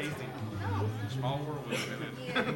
amazing. Small world we live in.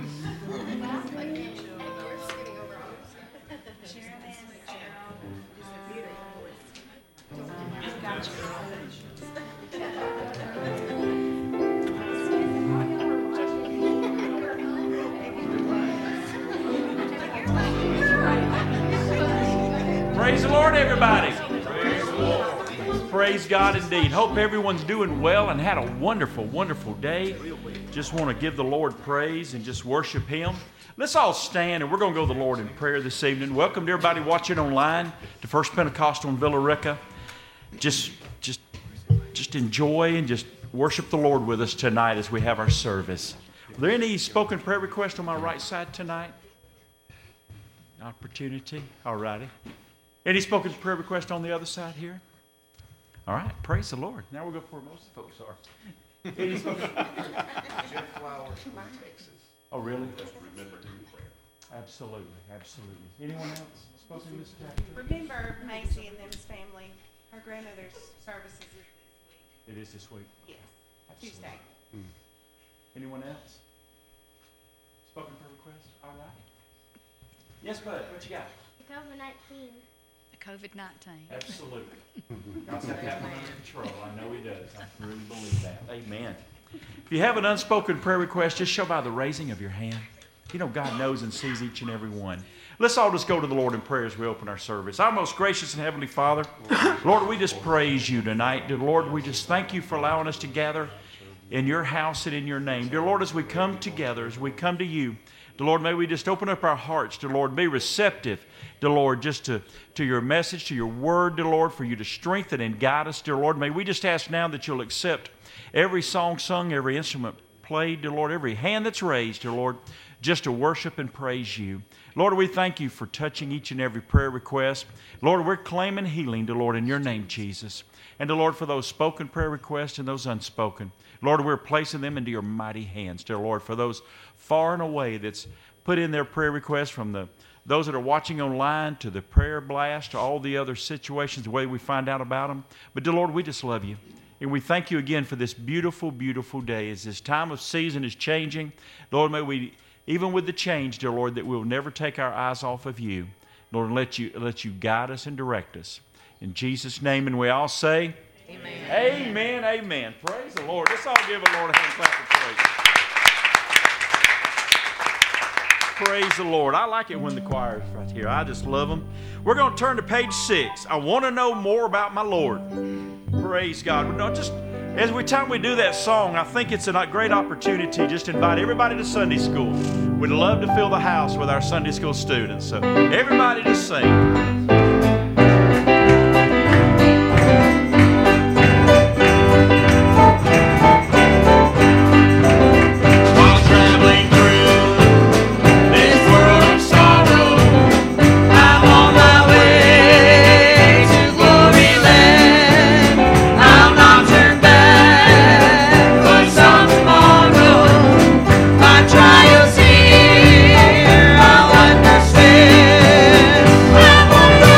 Praise the Lord, everybody. Praise the Lord. Praise God indeed. Hope everyone's doing well and had a wonderful, wonderful day. Just want to give the Lord praise and just worship Him. Let's all stand and we're going to go to the Lord in prayer this evening. Welcome to everybody watching online to First Pentecostal in Villa Rica. Just enjoy and just worship the Lord with us tonight as we have our service. Are there any spoken prayer requests on my right side tonight? Opportunity? All righty. Any spoken prayer request on the other side here? All right, praise the Lord. Now we'll go for where most of the folks are. Any spoken? Jeff Flowers from Texas. Oh, really? Just remember to do prayer. Absolutely, absolutely. Anyone else spoken this time? Remember Macy and them's family. Her grandmother's services is this week. It is this week. Yes, Absolutely. Tuesday. Anyone else? Spoken prayer request? All right. Yes, bud. What you got? COVID-19. COVID-19. Absolutely. God's got that one under control. I know He does. I really believe that. Amen. If you have an unspoken prayer request, just show by the raising of your hand. You know God knows and sees each and every one. Let's all just go to the Lord in prayer as we open our service. Our most gracious and heavenly Father, Lord, we just praise You tonight. Dear Lord, we just thank You for allowing us to gather in Your house and in Your name. Dear Lord, as we come together, as we come to You, dear Lord, may we just open up our hearts, dear Lord, be receptive, dear Lord, just to Your message, to Your word, dear Lord, for You to strengthen and guide us, dear Lord. May we just ask now that You'll accept every song sung, every instrument played, dear Lord, every hand that's raised, dear Lord, just to worship and praise You. Lord, we thank You for touching each and every prayer request. Lord, we're claiming healing, dear Lord, in Your name, Jesus. And, dear Lord, for those spoken prayer requests and those unspoken, Lord, we're placing them into Your mighty hands, dear Lord, for those far and away that's put in their prayer requests, from those that are watching online to the prayer blast to all the other situations, the way we find out about them. But, dear Lord, we just love You. And we thank You again for this beautiful, beautiful day. As this time of season is changing, Lord, may we, even with the change, dear Lord, that we'll never take our eyes off of You. Lord, let you guide us and direct us. In Jesus' name, and we all say, Amen. Amen, amen. Praise the Lord. Let's all give the Lord a hand clap of praise. Praise the Lord. I like it when the choir's right here. I just love them. We're going to turn to page 6. I want to know more about my Lord. Praise God. No, just every time we do that song, I think it's a great opportunity just to invite everybody to Sunday school. We'd love to fill the house with our Sunday school students. So everybody just sing. Trials here, I'll understand.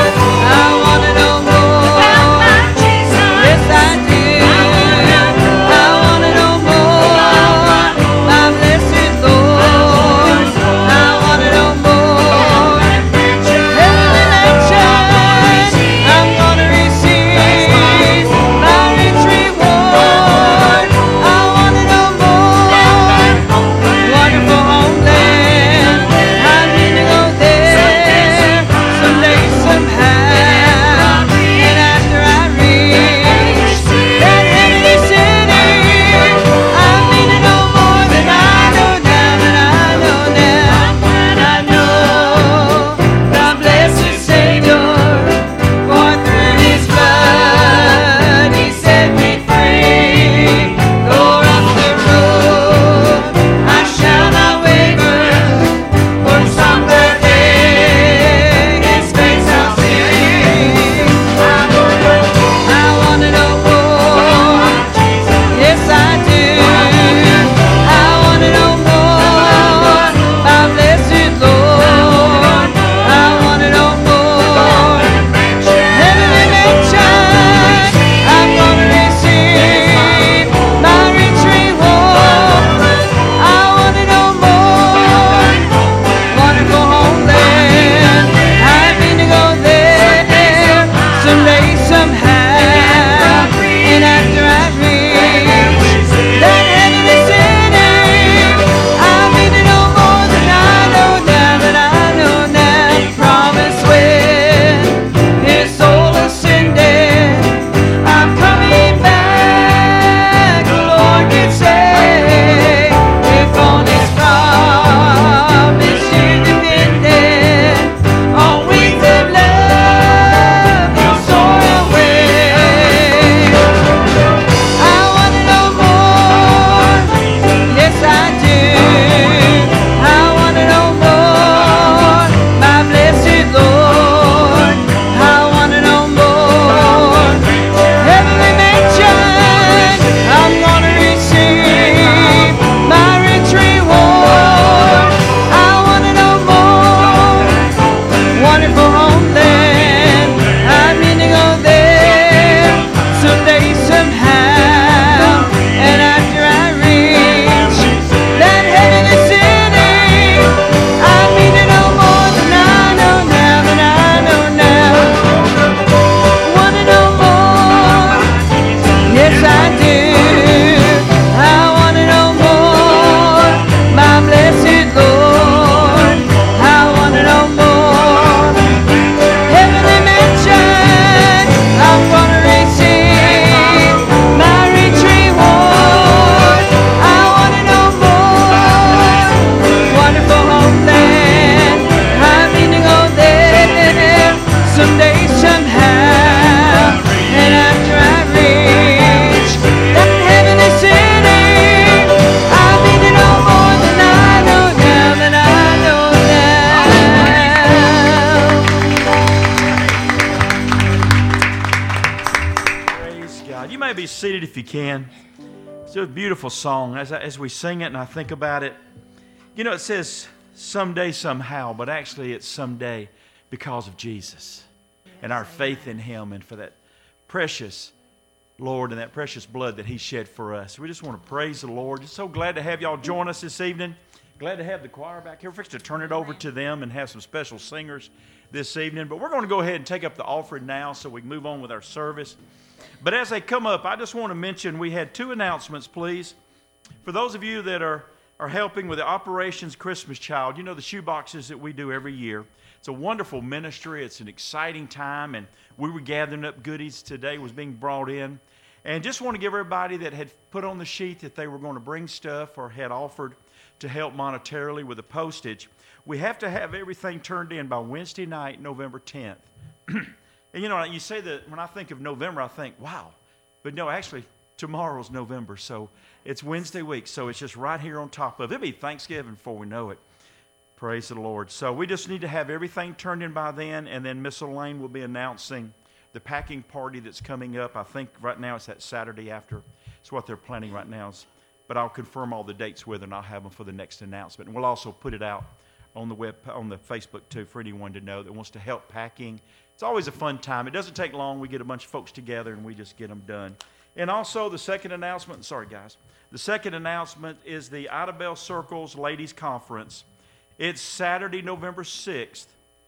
seated if you can. It's a beautiful song. As we sing it and I think about it, you know, it says someday, somehow, but actually it's someday because of Jesus and our faith in Him and for that precious Lord and that precious blood that He shed for us. We just want to praise the Lord. Just so glad to have y'all join us this evening. Glad to have the choir back here. We're fixing to turn it over to them and have some special singers this evening. But we're going to go ahead and take up the offering now so we can move on with our service. But as they come up, I just want to mention we had 2 announcements, please. For those of you that are helping with the Operations Christmas Child, you know the shoe boxes that we do every year. It's a wonderful ministry. It's an exciting time, and we were gathering up goodies today, was being brought in. And just want to give everybody that had put on the sheet that they were going to bring stuff or had offered to help monetarily with the postage, we have to have everything turned in by Wednesday night, November 10th. And you know, you say that when I think of November, I think, wow. But no, actually, tomorrow's November, so it's Wednesday week, so it's just right here on top of it. It'll be Thanksgiving before we know it. Praise the Lord. So we just need to have everything turned in by then, and then Miss Elaine will be announcing the packing party that's coming up. I think right now it's that Saturday after. It's what they're planning right now. But I'll confirm all the dates with her, and I'll have them for the next announcement. And we'll also put it out on the Facebook too, for anyone to know that wants to help packing. It's always a fun time. It doesn't take long. We get a bunch of folks together and we just get them done. And also the second announcement, sorry guys, the second announcement is the Ida Bell Circles Ladies Conference. It's Saturday, November 6th.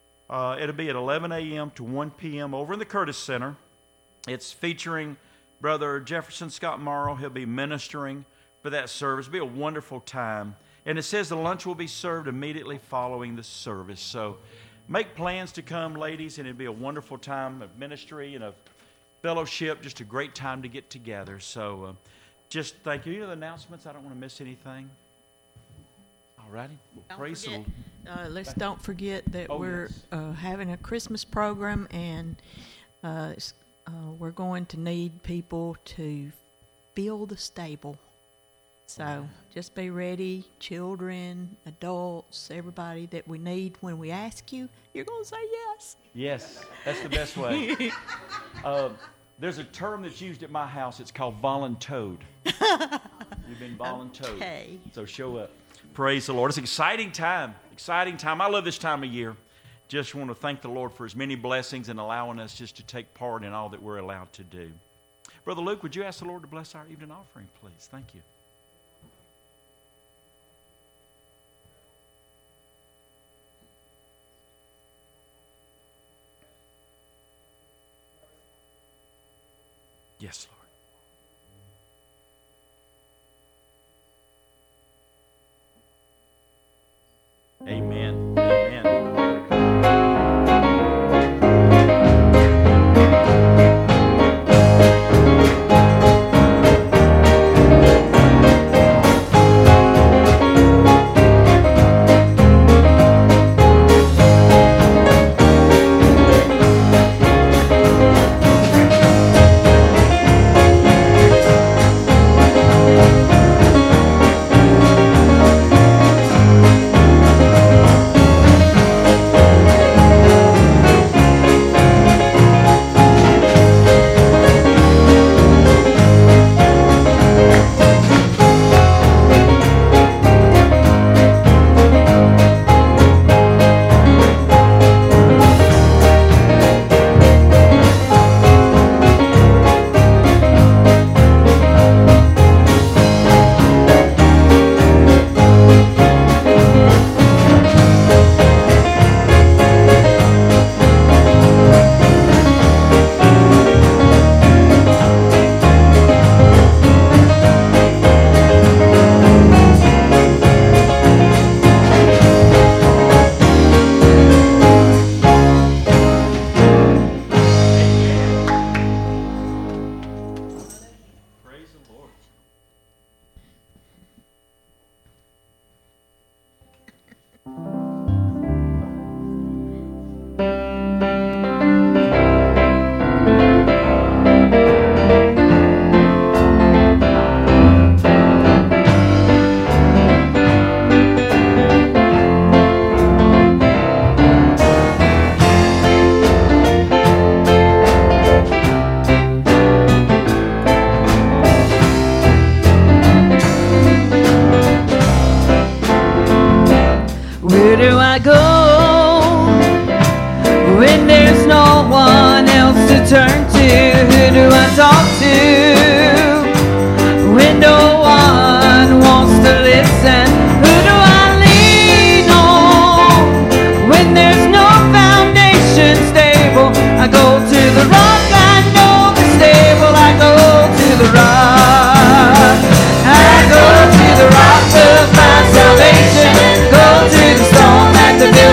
It'll be at 11 a.m. to 1 p.m. over in the Curtis Center. It's featuring Brother Jefferson Scott Morrow. He'll be ministering for that service. It'll be a wonderful time. And it says the lunch will be served immediately following the service. So make plans to come, ladies, and it'll be a wonderful time of ministry and of fellowship, just a great time to get together. So just thank you. You know the announcements? I don't want to miss anything. All righty. Well, praise the Lord. Don't forget that we're having a Christmas program, and we're going to need people to fill the stable. So just be ready, children, adults, everybody that we need. When we ask you, you're going to say yes. Yes, that's the best way. There's a term that's used at my house. It's called voluntoed. You've been voluntoed. Okay. So show up. Praise the Lord. It's an exciting time. Exciting time. I love this time of year. Just want to thank the Lord for His many blessings and allowing us just to take part in all that we're allowed to do. Brother Luke, would you ask the Lord to bless our evening offering, please? Thank you. Yes, Lord. Amen. I go when there's no one else to turn to? Who do I talk to when no one wants to listen? Who do I lean on when there's no foundation stable? I go to the rock, I know the stable. I go to the rock. I go to the rock of my salvation. Go to the stone that the builders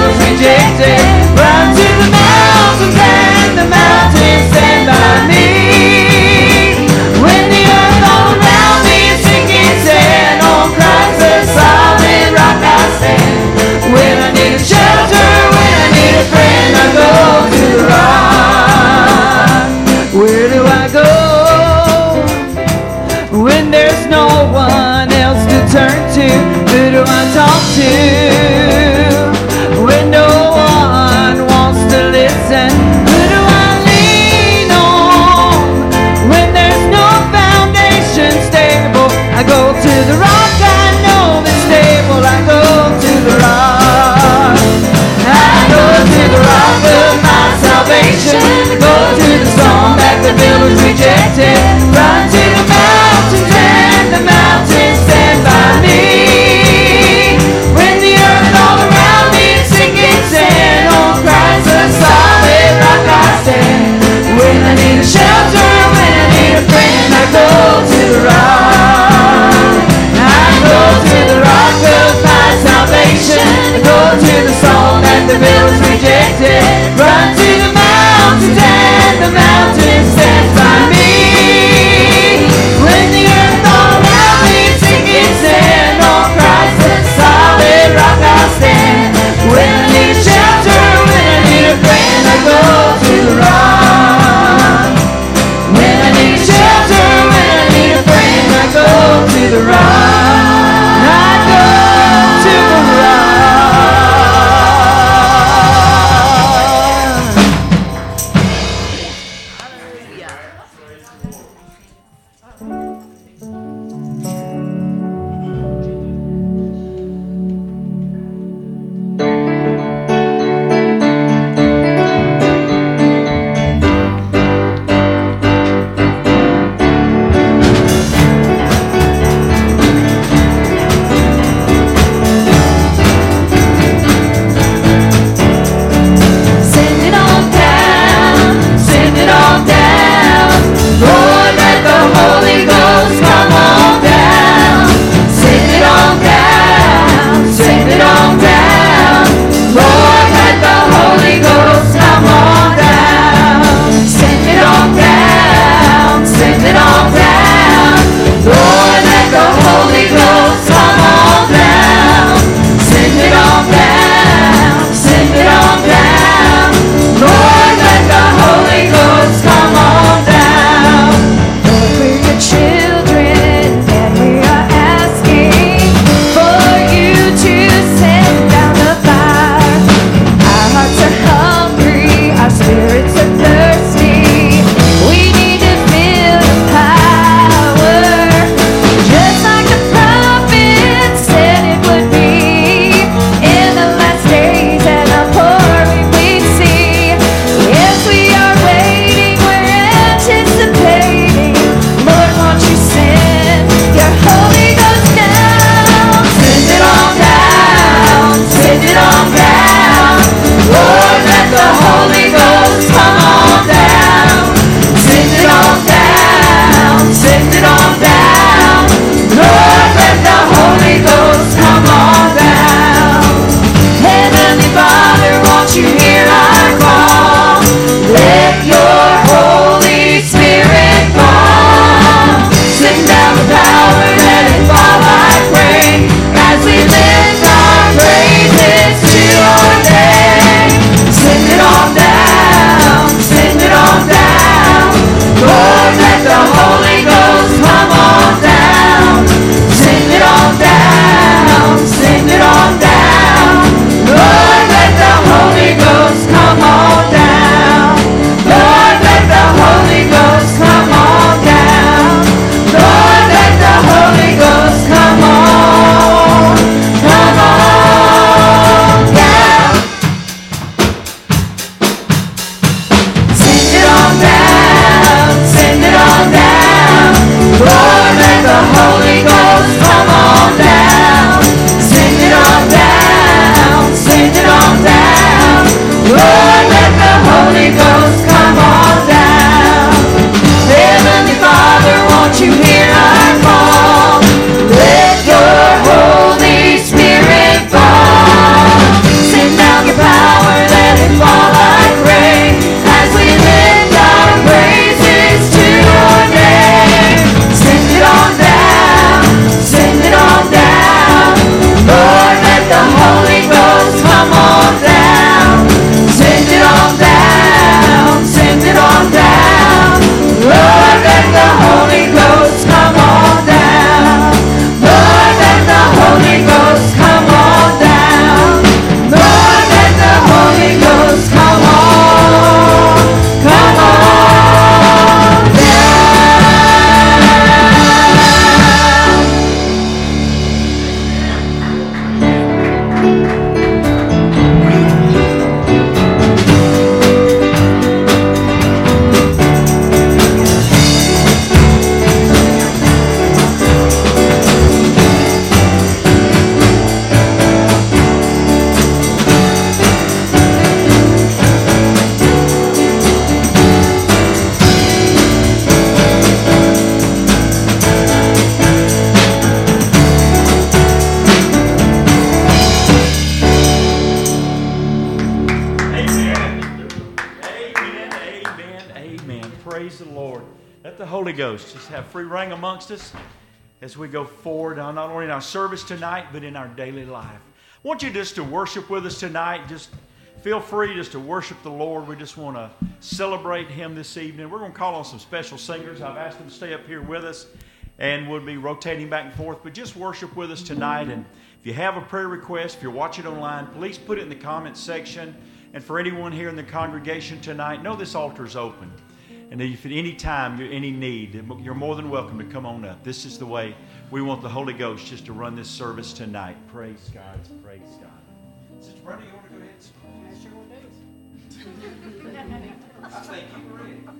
Holy Ghost just have free reign amongst us as we go forward, not only in our service tonight, but in our daily life. I want you just to worship with us tonight. Just feel free just to worship the Lord. We just want to celebrate Him this evening. We're going to call on some special singers. I've asked them to stay up here with us, and we'll be rotating back and forth. But just worship with us tonight. And if you have a prayer request, if you're watching online, please put it in the comments section. And for anyone here in the congregation tonight, know this altar is open. And if at any time, any need, you're more than welcome to come on up. This is the way we want the Holy Ghost just to run this service tonight. Praise God. Praise God. Sister Brenda, you want to go ahead and start? I sure will do. I think you were ready.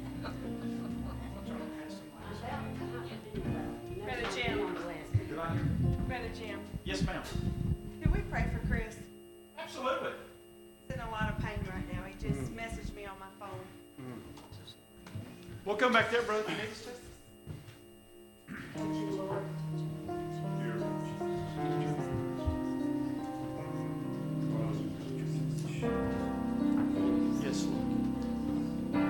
Brother Jim. Did I hear? Brother Jim. Yes, ma'am. Can we pray for Chris? Absolutely. He's in a lot of pain right now. He just messaged me on my phone. We'll come back there, brother, if you need us to. Yes, Lord.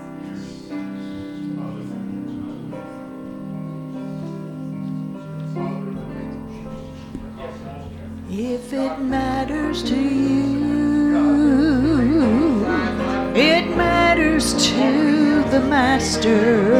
If it matters to you, it matters to the Master.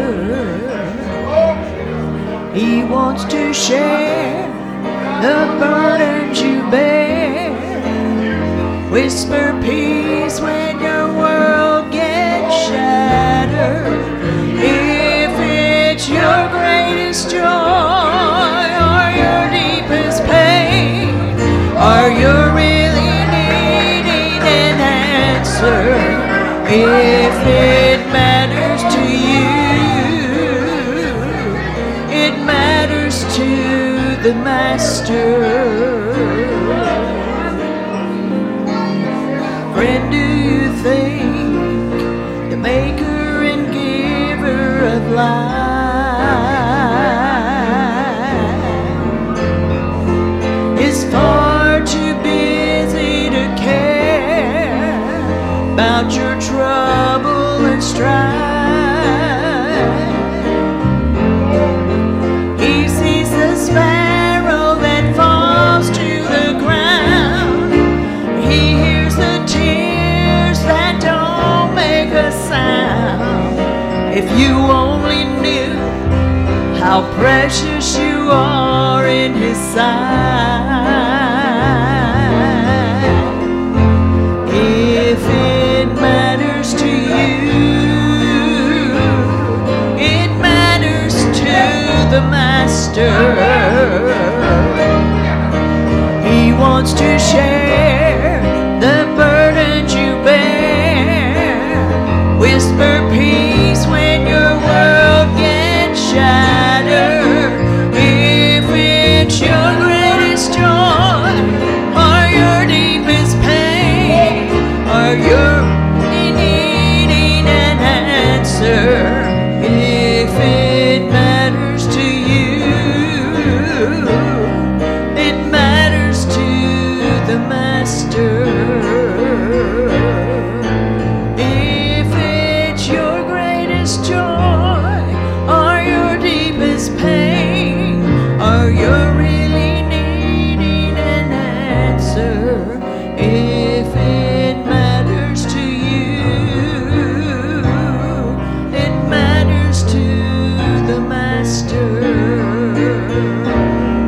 He wants to share the burdens you bear. Whisper peace when your world gets shattered. If it's your greatest joy or your deepest pain, or you're really needing an answer, if it matters to you, it matters to the Master. Friend, do you think the maker and giver of life is far too busy to care about your trouble and strife? He sees the sparrow that falls to the ground. He hears the tears that don't make a sound. If you only knew how precious you are in His sight. If it matters to you, it matters to the Master. He wants to share the burdens you bear. Whisper peace when your world gets shattered. If it's your greatest joy or your deepest pain, or you're needing an answer, if it matters to you, it matters to the Master. If it's your greatest joy or your deepest pain, or you're really needing an answer, if it matters to you, it matters to the Master.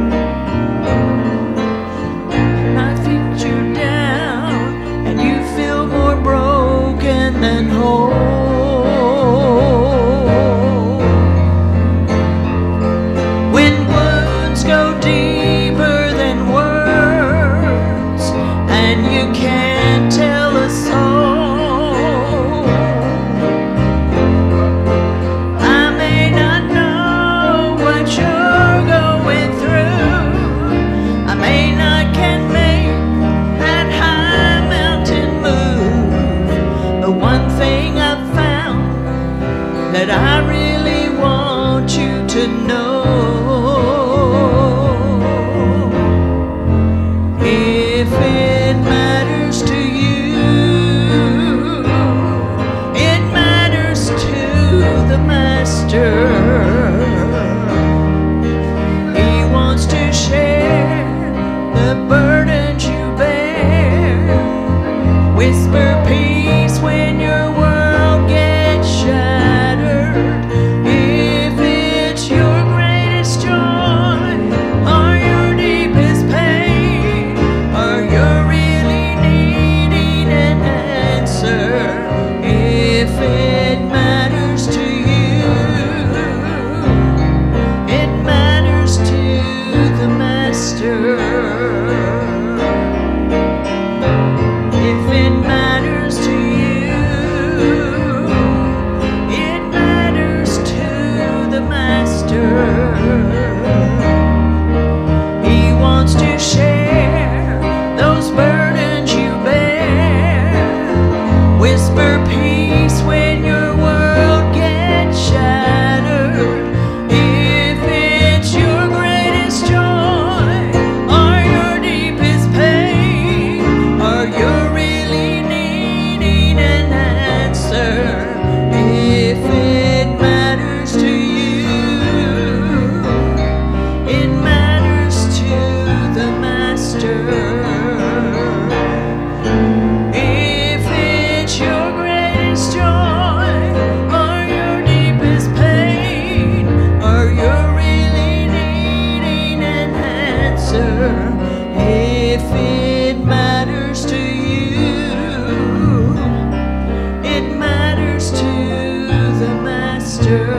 share the burdens you bear. Whisper peace when your world gets shattered. If it's your greatest joy or your deepest pain, or you're really needing an answer, if it matters to you, it matters to the Master. If it matters to you, it matters to the Master. He wants to share those burdens you bear. Whisper peace when your world gets shattered. If it's your greatest joy or your deepest pain, or you're really needing an answer, if it matters to you, it matters to the Master. If it's your greatest joy or your deepest pain, or you're really needing an answer, if it matters to you, it matters to the Master.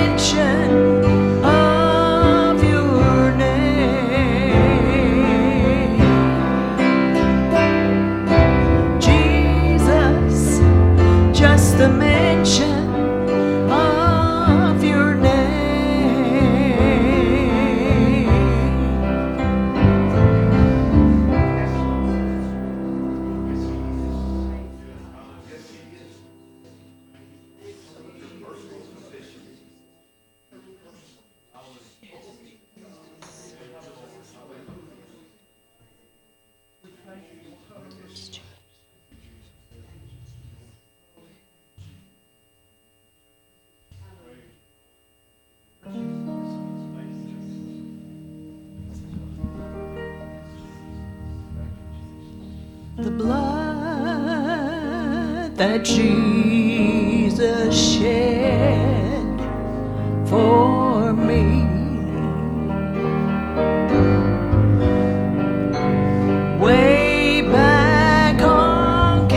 mention of your name. Jesus, just the mention of your name. The blood that Jesus shed for me, way back on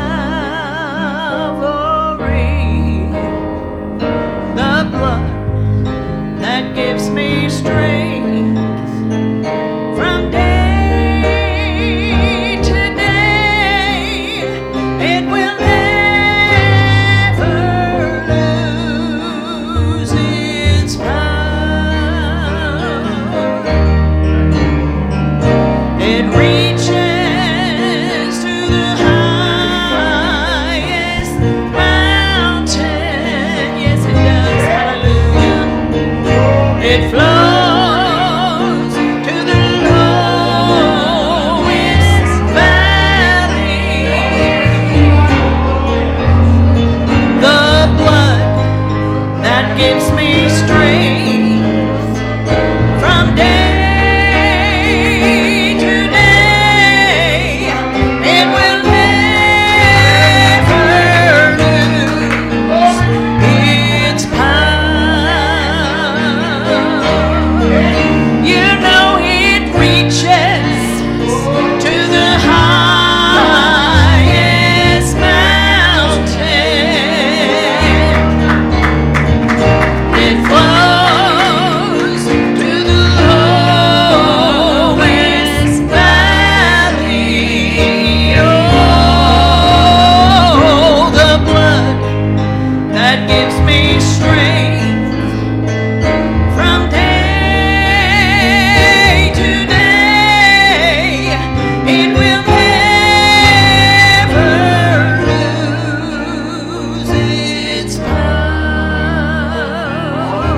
Calvary, the blood that gives me strength from day to day. It will never lose its power. It reaches to the highest mountain. Yes, it does. Hallelujah. It flows to the lowest valley. The blood that gives me strength from day to day. It will never lose its power. You know it reaches to the highest mountain. It flows to the lowest valley. Oh, the blood that gives me strength from day to day. It will never lose its power.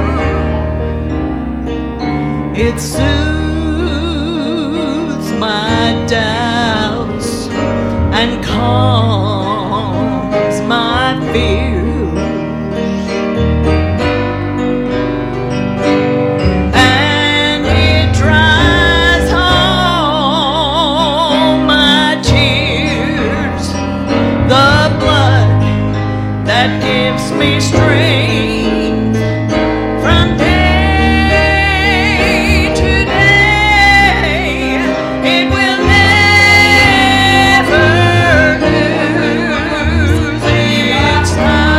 It soothes my doubts and calms my fears, and it dries all my tears. The blood that gives me strength from day to day. It will never lose its power.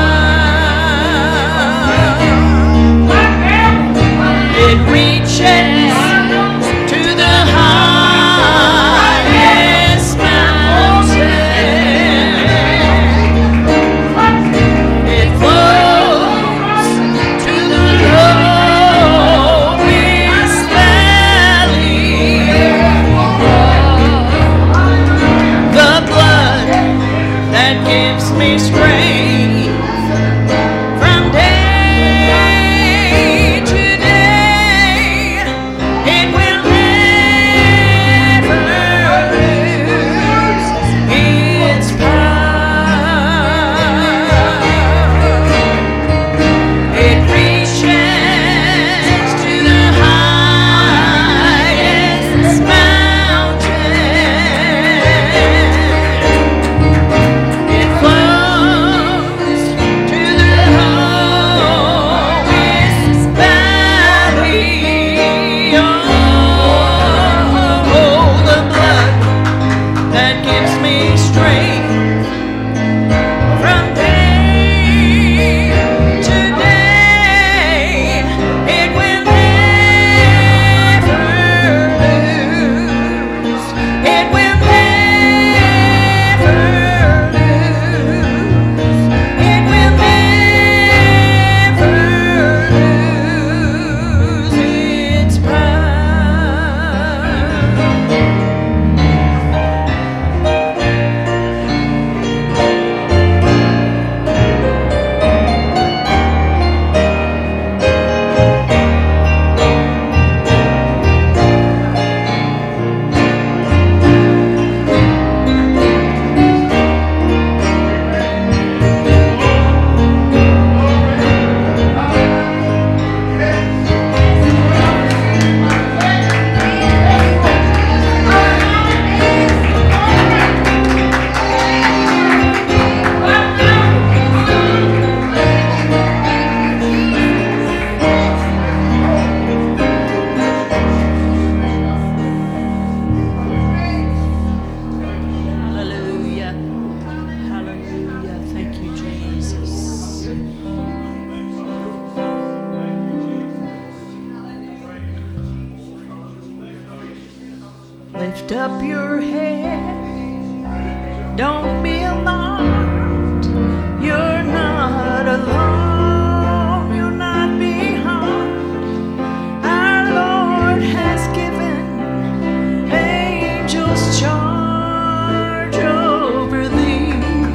Lift up your head. Don't be alarmed. You're not alone. You'll not be harmed. Our Lord has given angels charge over thee.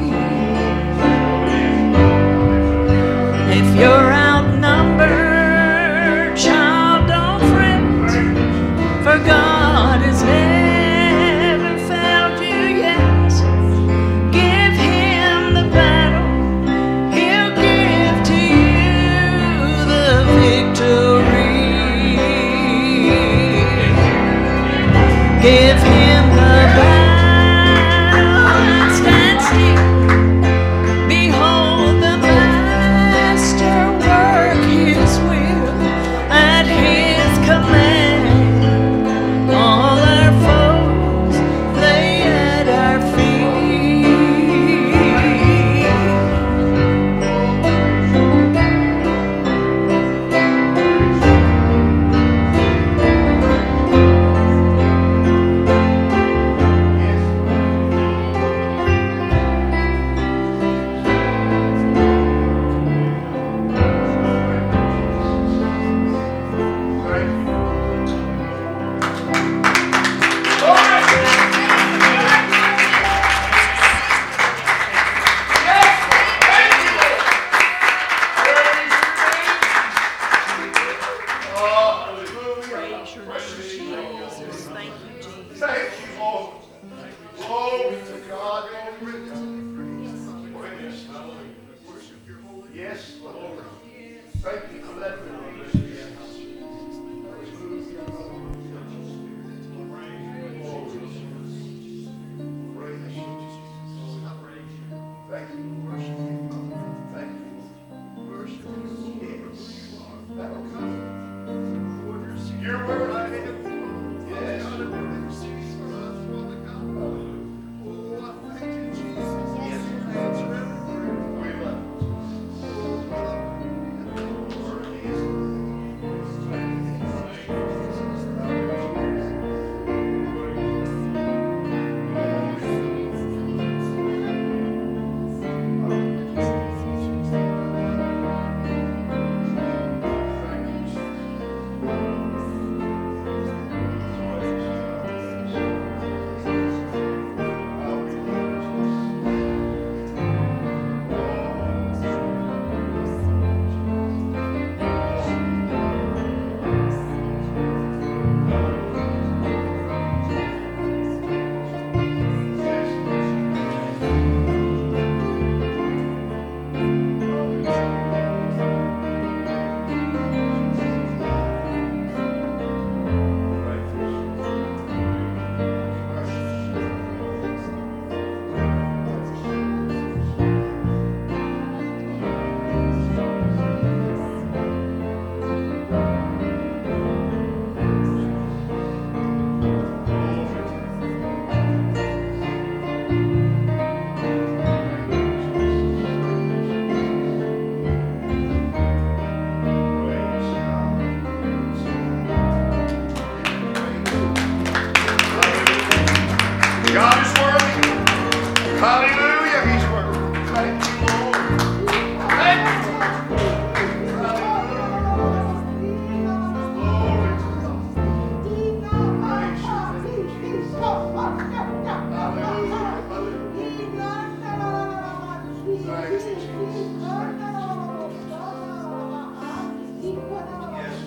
If you're outnumbered, child, don't fret, for God has never failed you yet. Give Him the battle, He'll give to you the victory. Give Him the battle and stand still. Behold the Master work His will at His command. All our foes lay at our feet. Thank you, Jesus. Thank you, Lord. Glory to God. Glory to God. Yes, Lord. Thank you for that release. Thank you. Worship you. Thank you. Worship you. That'll come. Your word, I hate it. Yes. Oh, I thank you, Jesus. Yes. We love you. God is worthy. Hallelujah. He's worthy. Thank you, Lord. Thank you. Hallelujah. Glory to God. Praise your name, Jesus. Hallelujah. Hallelujah. Thank you, Jesus. Yes.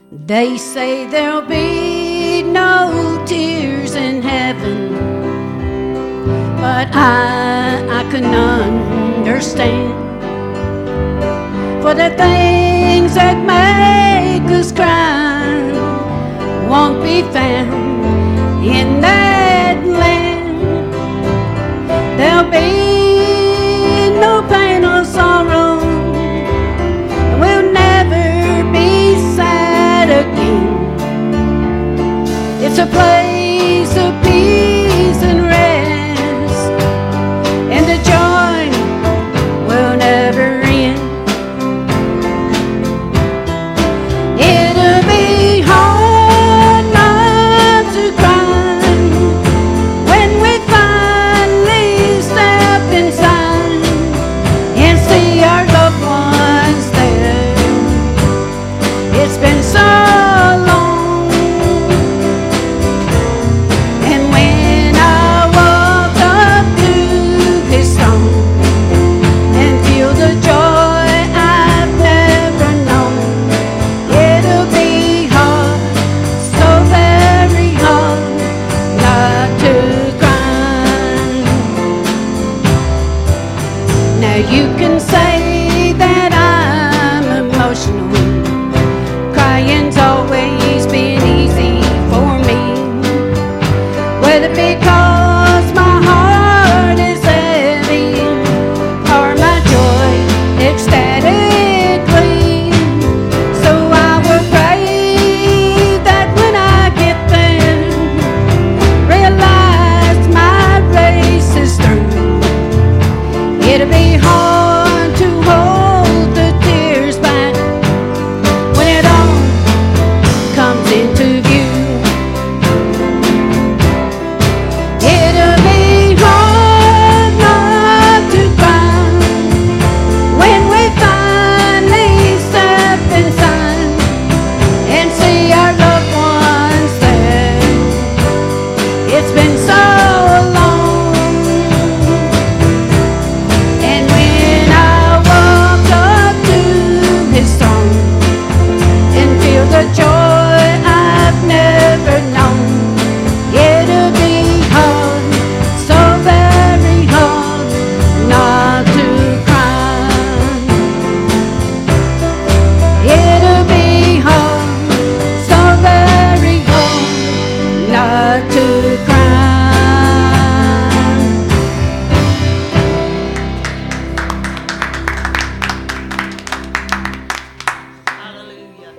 They say there'll be no tears in heaven, but I can understand. For the things that make us cry won't be found in that land. There'll be no pain or sorrow. We'll never be sad again. It's a place of peace and rest, and the joy will never end. It'll be hard not to cry when we finally step inside and see our loved ones there. It's been so long, and when I walk up to His throne and feel the joy I've never known, it'll be hard, so very hard, not to cry. Now you can say that I'm emotional. Crying's always been easy for me, whether because my heart is heavy or my joy ecstatically. So I will pray that when I get there, realize my race is through. It'll be hard to hold the tears back when it all comes into view. It'll be hard not to cry when we finally step inside and see our loved ones there. It's been so long, and when I walk up to His throne and feel the joy I've never known, it'll be hard, so very hard, not to cry. It'll be hard, so very hard, not to cry. Hallelujah.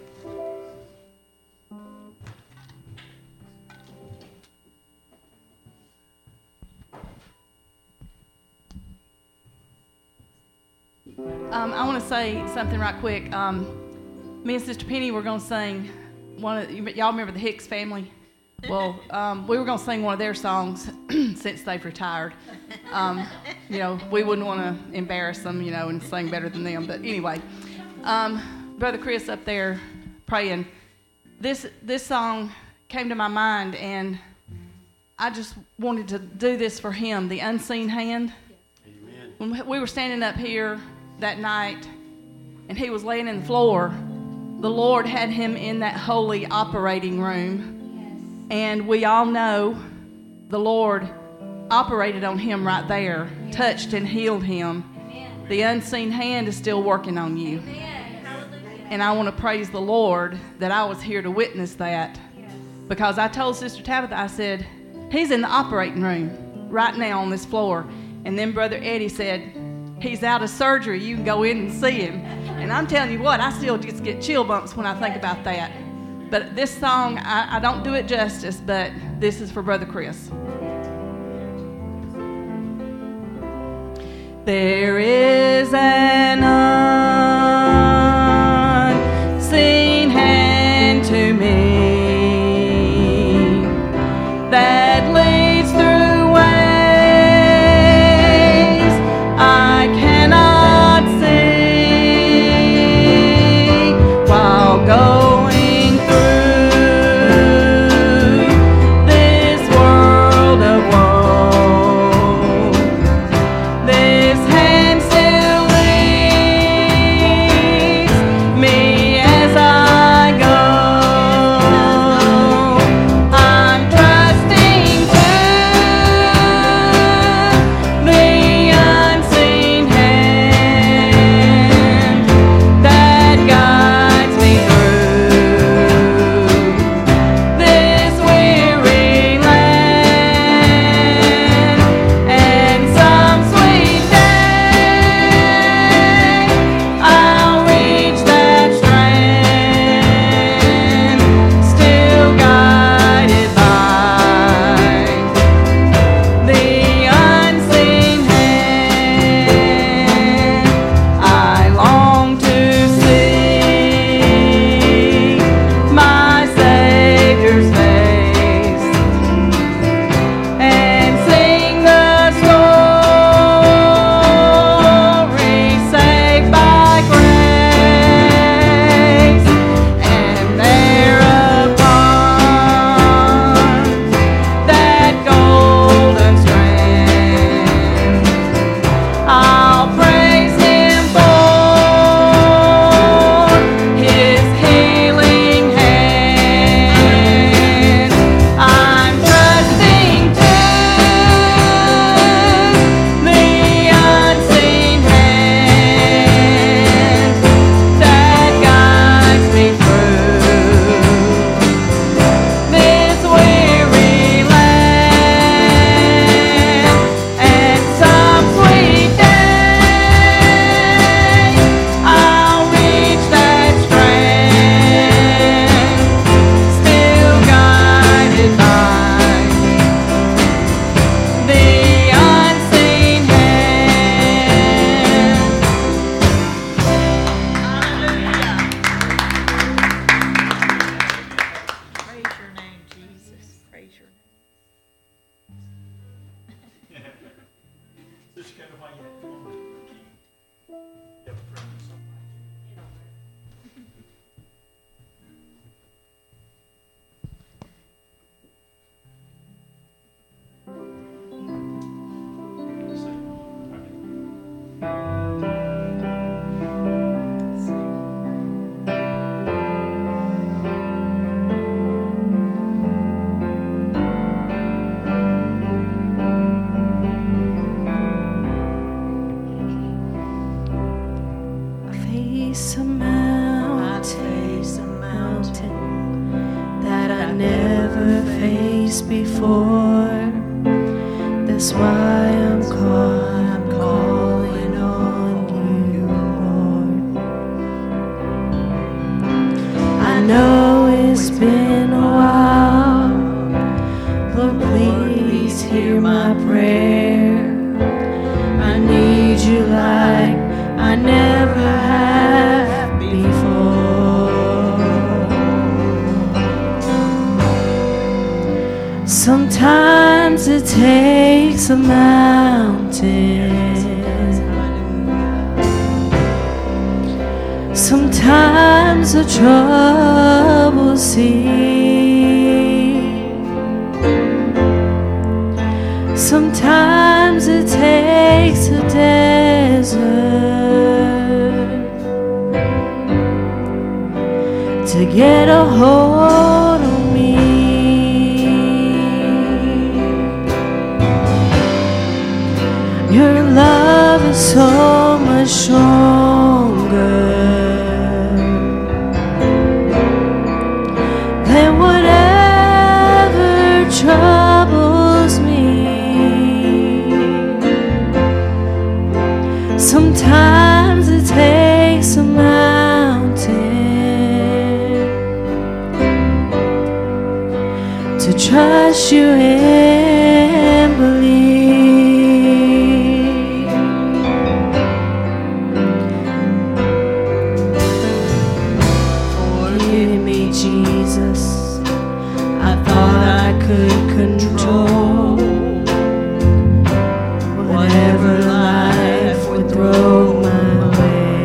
I want to say something right quick. Me and Sister Penny were going to sing y'all remember the Hicks family? Well, we were going to sing one of their songs since they've retired. We wouldn't want to embarrass them, and sing better than them. But anyway, Brother Chris up there praying. This song came to my mind, and I just wanted to do this for him, the unseen hand. Amen. When we were standing up here that night, and he was laying in the floor, the Lord had him in that holy operating room. And we all know the Lord operated on him right there, touched and healed him. Amen. The unseen hand is still working on you. Amen. And I want to praise the Lord that I was here to witness that. Yes. Because I told Sister Tabitha, I said, he's in the operating room right now on this floor. And then Brother Eddie said, he's out of surgery. You can go in and see him. And I'm telling you what, I still just get chill bumps when I think about that. But this song, I don't do it justice, but this is for Brother Chris. There is an unseen hand to me that leads through ways I cannot see while going As I go face a mountain that I never faced before. That's why I'm calling on you, Lord. I know it's been a while, but please hear my prayer. I need you like I never have before. Sometimes it takes a mountain, sometimes a troubled sea, sometimes it takes a desert to get a hold of me. Your love is so much stronger than whatever troubles me. Sometimes it takes a mountain to trust you and believe. Forgive me, Jesus, I thought I could control whatever life would throw my way.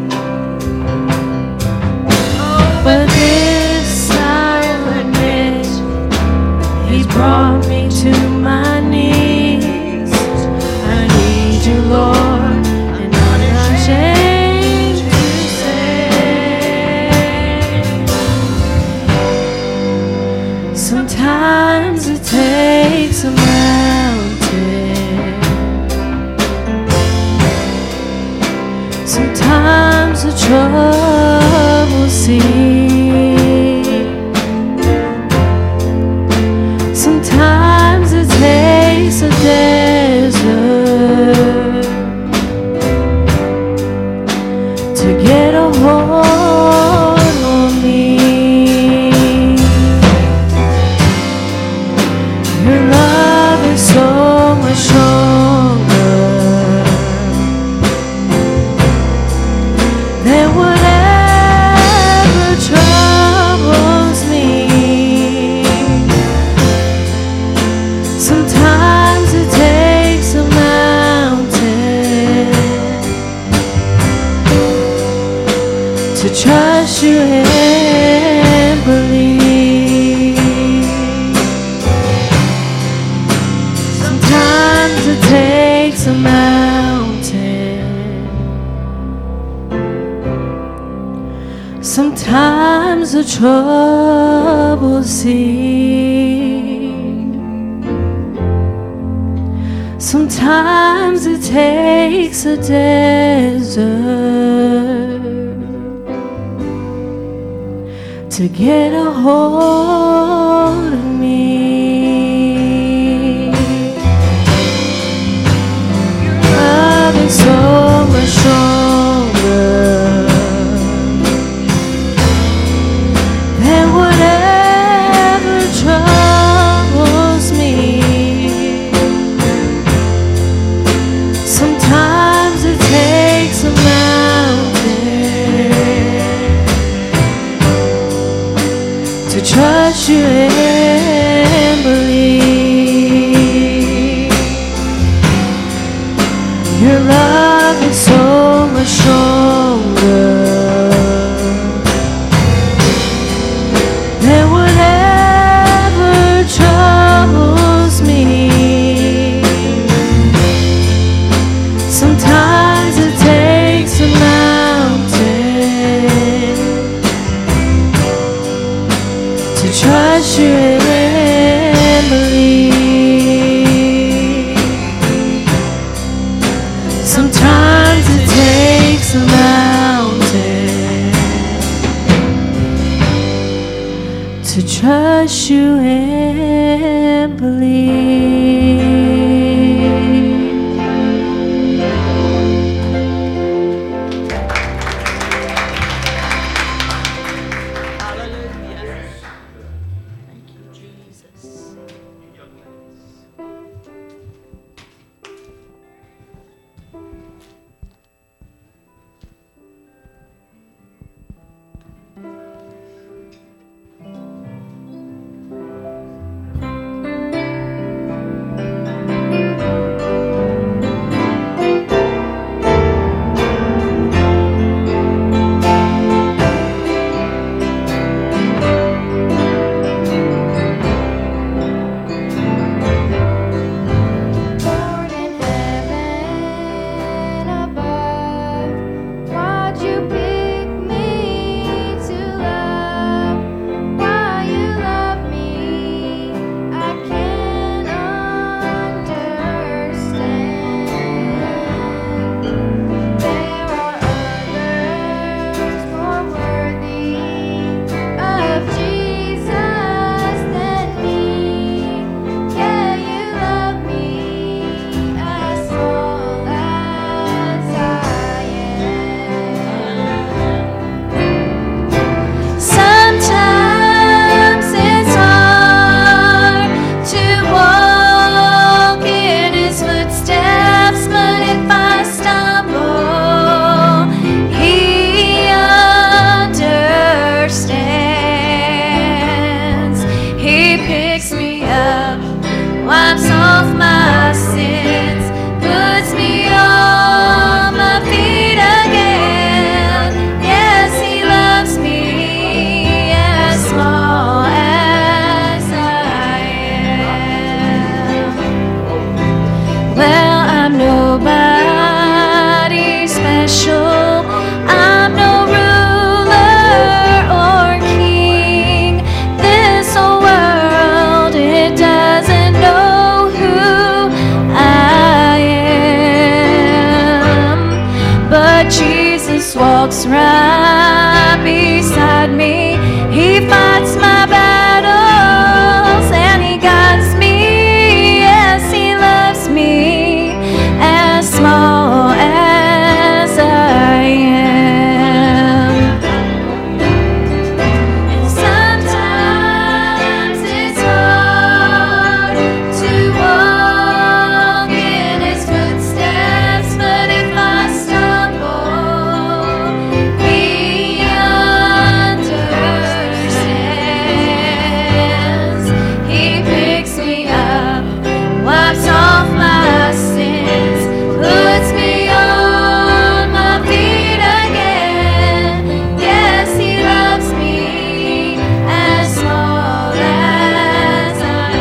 But this I admit, He's brought me to my knees. I need you, Lord, and I'm not ashamed to say. Sometimes it takes a mountain, sometimes a troubled sea, sometimes it takes a desert to get a hold on me. Your love is so much stronger than whatever troubles me. Sometimes it takes a mountain to trust you and believe. Sometimes it takes a mountain, sometimes a troubled sea, sometimes it takes a desert to get a hold of me. Your love is so much stronger than whatever troubles me. Sometimes it takes a mountain to trust you and believe. Your love is so much stronger than whatever troubles me. Sometimes it takes a mountain to trust you and believe. Sometimes it takes a mountain to trust you and believe. Walks right beside me. He fights my battles and he guides me. Yes, he loves me as small as I am. And sometimes it's hard to walk in his footsteps, but if I stumble, off my sins, puts me on my feet again. Yes, he loves me as small as I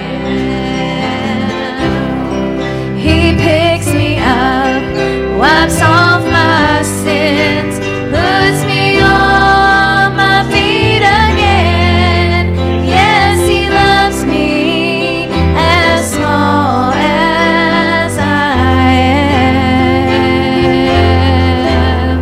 am. He picks me up, wipes off my sins, puts me on my feet again. Yes, he loves me as small as I am.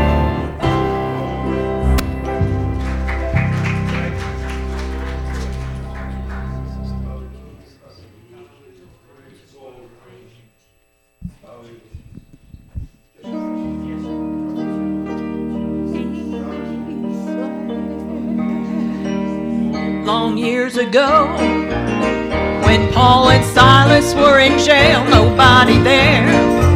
Long years ago, when Paul and Silas were in jail, nobody there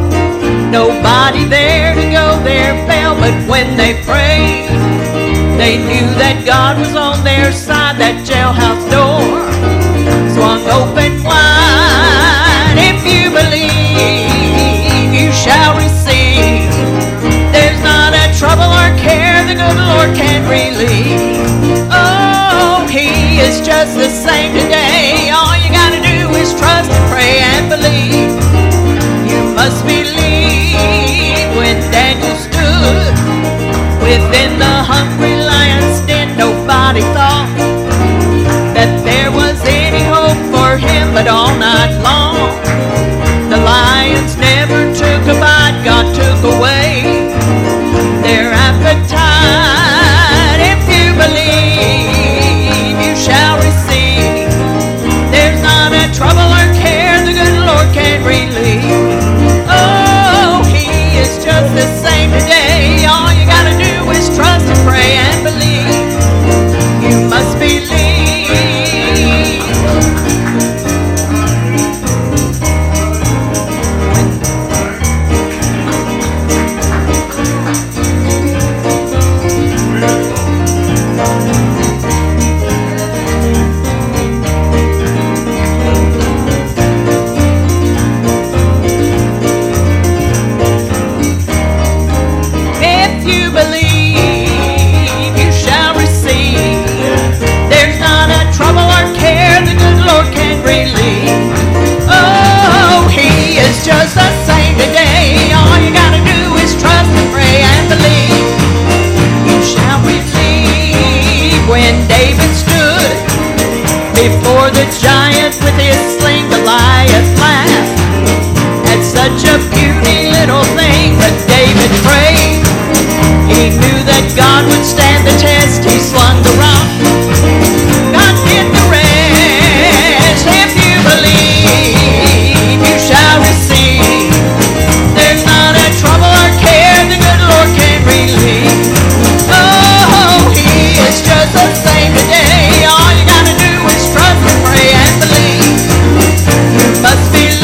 to go their bail. But when they prayed, they knew that God was on their side. That jailhouse door swung open wide. If you believe, you shall receive. There's not a trouble or care the good Lord can't relieve. Oh, he is just the same today. All you gotta do is trust and pray and believe. You must believe. When Daniel stood within the hungry lion's den, nobody thought that there was any hope for him. But all night long, the lions never took a bite. God took away their appetite. If you believe, when David stood before the giant with his sling, Goliath laughed at such a puny little thing. But David prayed. He knew that God would stand the test. He slung the rock. God did the rest. If you believe, you shall receive. There's not a trouble or care the good Lord can relieve. Oh, He is just the same today. All you gotta do is trust and pray and believe. You must believe.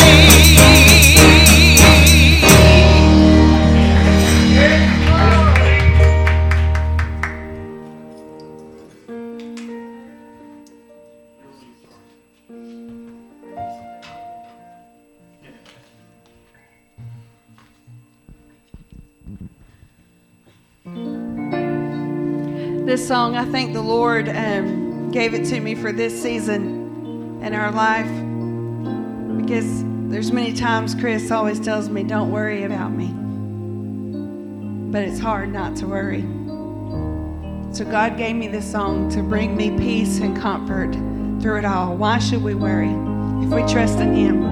This song, I think the Lord gave it to me for this season in our life, because there's many times Chris always tells me, don't worry about me. But it's hard not to worry. So God gave me this song to bring me peace and comfort through it all. Why should we worry if we trust in Him?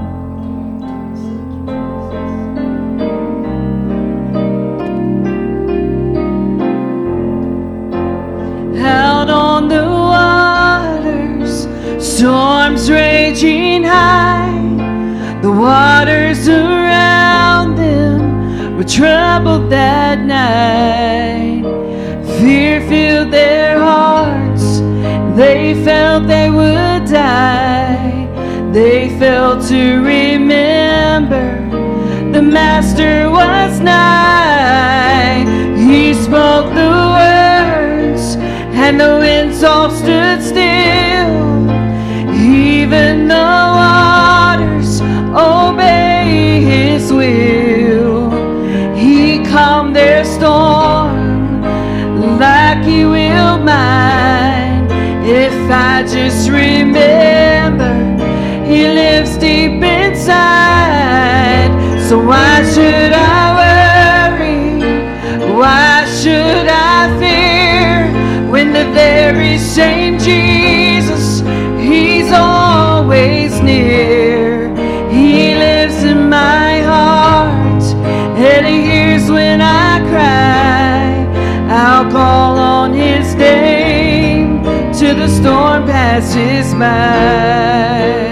Out on the waters, storms raging high. The waters around them were troubled that night. Fear filled their hearts. They felt they would die. They felt to remember the Master was nigh. He spoke the words, and the winds all stood still. Even the waters obey His will. He calmed their storm like He will mine. If I just remember He lives deep inside. So why should I worry? Why should I fear? When the very same Jesus, He's always near. He lives in my heart, and He hears when I cry. I'll call on His name till the storm passes by.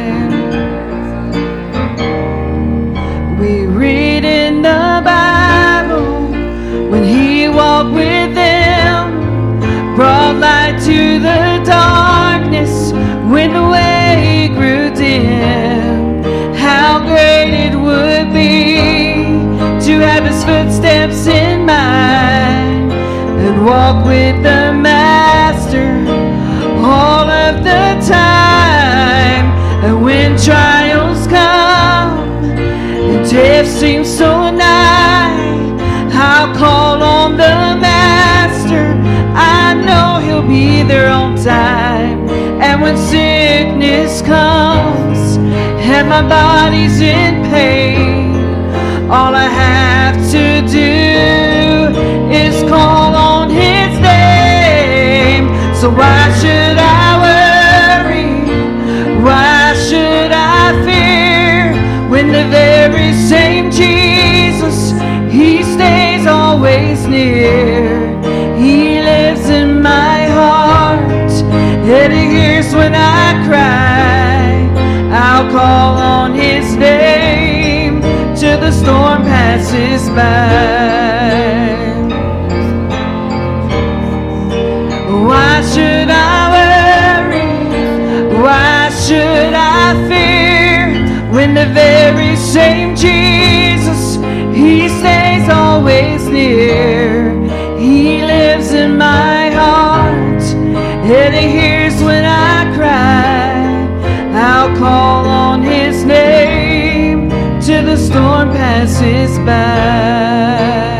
We read in the Bible when He walked with them, brought light to the darkness when the way grew dim. How great it would be to have His footsteps in mine and walk with the Master all of the time. And when trials come and death seems so nigh, I'll call on the Master. I know He'll be there on time. And when sickness comes and my body's in pain, all I have to do is call on His name. So why should I worry? Why should I fear? When the very same Jesus, He stays always near. He lives in my heart, and He hears when I cry. I'll call on His name till the storm passes by. Why should I worry? Why should I fear? When the very same Jesus, He stays always near. He lives in my heart, and He hears when I cry. I'll call on His name till the storm passes by.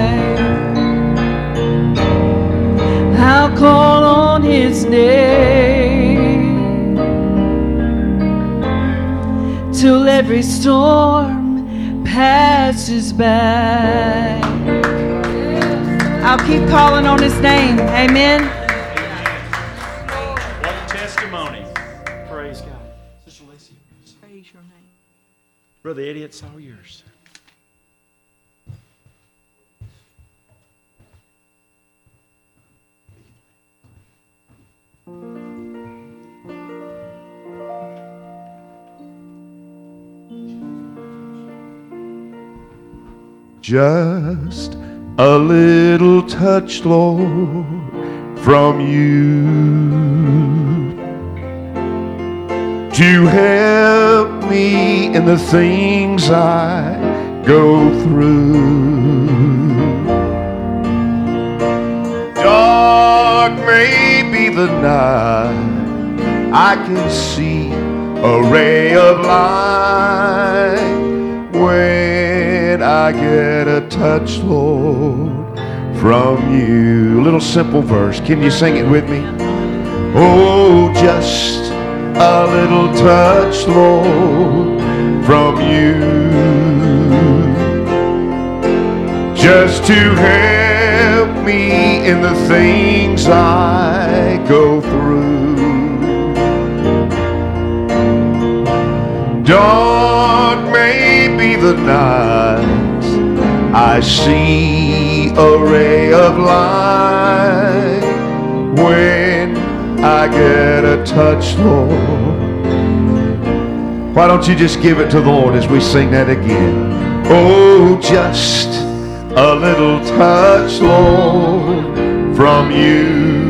I'll call on His name till every storm passes by. I'll keep calling on His name. Amen. testimony. Praise God. Sister Lacey. Praise your name. Brother Eddie, it's all yours. Just a little touch, Lord, from you to help me in the things I go through. Dark may be the night, I can see a ray of light when I get a touch, Lord, from you. A little simple verse. Can you sing it with me? Oh, just a little touch, Lord, from you, just to help me in the things I go through. Dark may be the night, I see a ray of light when I get a touch, Lord. Why don't you just give it to the Lord as we sing that again? Oh, just a little touch, Lord, from you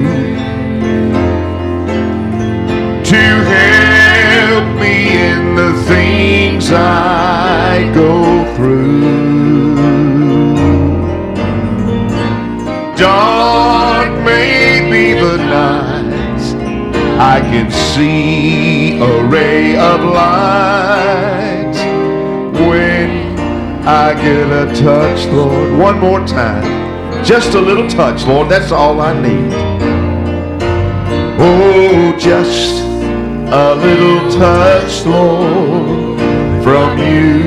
to help me in the things I go through. Dark may be the night, I can see a ray of light when I get a touch, Lord. One more time, just a little touch, Lord, that's all I need. Oh, just a little touch, Lord, from you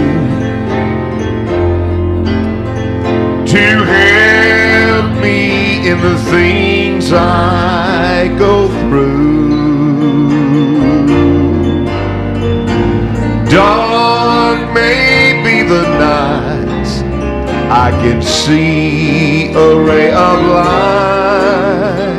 to help me in the things I go through. Dawn may be the night, I can see a ray of light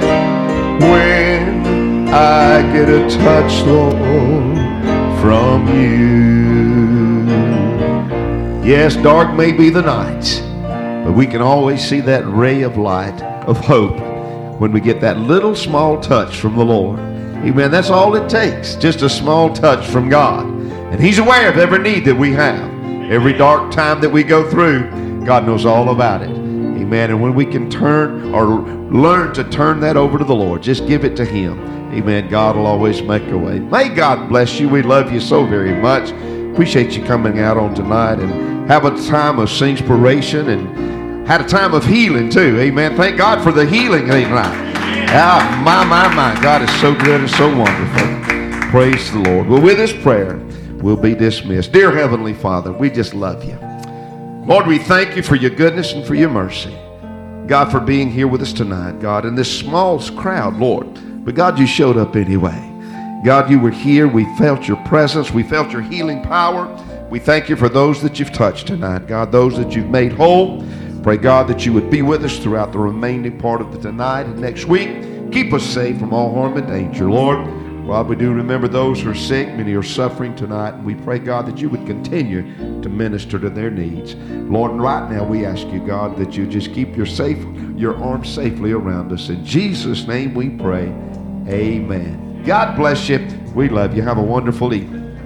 when I get a touch, Lord, from you. Yes, dark may be the night, but we can always see that ray of light of hope when we get that little small touch from the Lord. Amen. That's all it takes, just a small touch from God. And He's aware of every need that we have. Every dark time that we go through, God knows all about it. Amen. And when we can turn or learn to turn that over to the Lord, just give it to Him. Amen. God will always make a way. May God bless you. We love you so very much. Appreciate you coming out on tonight and have a time of inspiration and had a time of healing too. Amen. Thank God for the healing tonight. Ah, my. God is so good and so wonderful. Praise the Lord. Well, with this prayer, we'll be dismissed. Dear Heavenly Father, we just love you. Lord, we thank you for your goodness and for your mercy. God, for being here with us tonight, God, in this small crowd, Lord. But God, you showed up anyway. God, you were here. We felt your presence. We felt your healing power. We thank you for those that you've touched tonight, God, those that you've made whole. Pray, God, that you would be with us throughout the remaining part of the tonight and next week. Keep us safe from all harm and danger, Lord. God, we do remember those who are sick. Many are suffering tonight. And we pray, God, that you would continue to minister to their needs. Lord, and right now we ask you, God, that you just keep your arms safely around us. In Jesus' name we pray. Amen. God bless you. We love you. Have a wonderful evening.